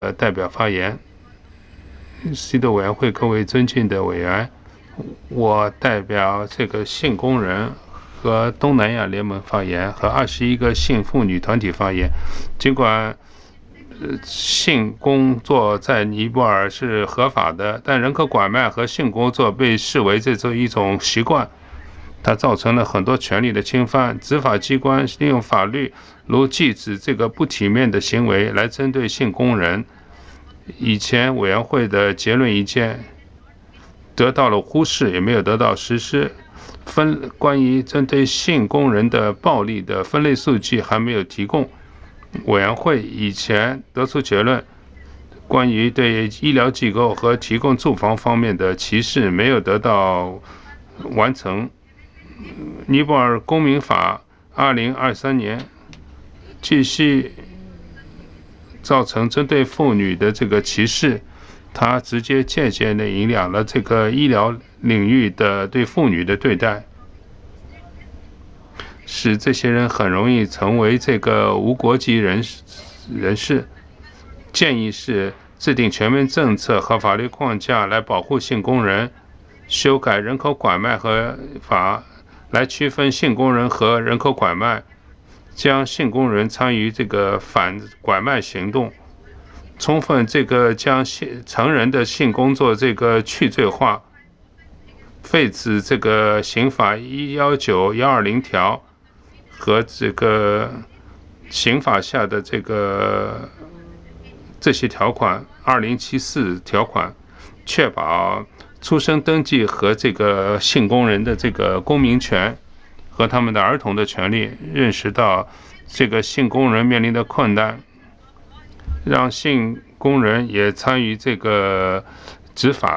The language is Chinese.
代表发言。西德委员会各位尊敬的委员，我代表这个性工人和东南亚联盟发言，和21个性妇女团体发言。尽管性工作在尼泊尔是合法的，但人口拐卖和性工作被视为这一种习惯，它造成了很多权利的侵犯。执法机关利用法律如禁止这个不体面的行为来针对性工人。以前委员会的结论意见得到了忽视，也没有得到实施。关于针对性工人的暴力的分类数据还没有提供。委员会以前得出结论，关于对医疗机构和提供住房方面的歧视没有得到完成。尼泊尔公民法2023年继续造成针对妇女的这个歧视，它直接间接地影响了这个医疗领域的对妇女的对待，使这些人很容易成为这个无国籍人士。建议是制定全面政策和法律框架来保护性工人，修改人口拐卖和法来区分性工人和人口拐卖，将性工人参与这个反拐卖行动，充分将成人的性工作去罪化，废止这个刑法119、120条和这个刑法下的这些条款，2074条款，确保出生登记和这个性工人的这个公民权和他们的儿童的权利，认识到这个性工人面临的困难，让性工人也参与这个执法。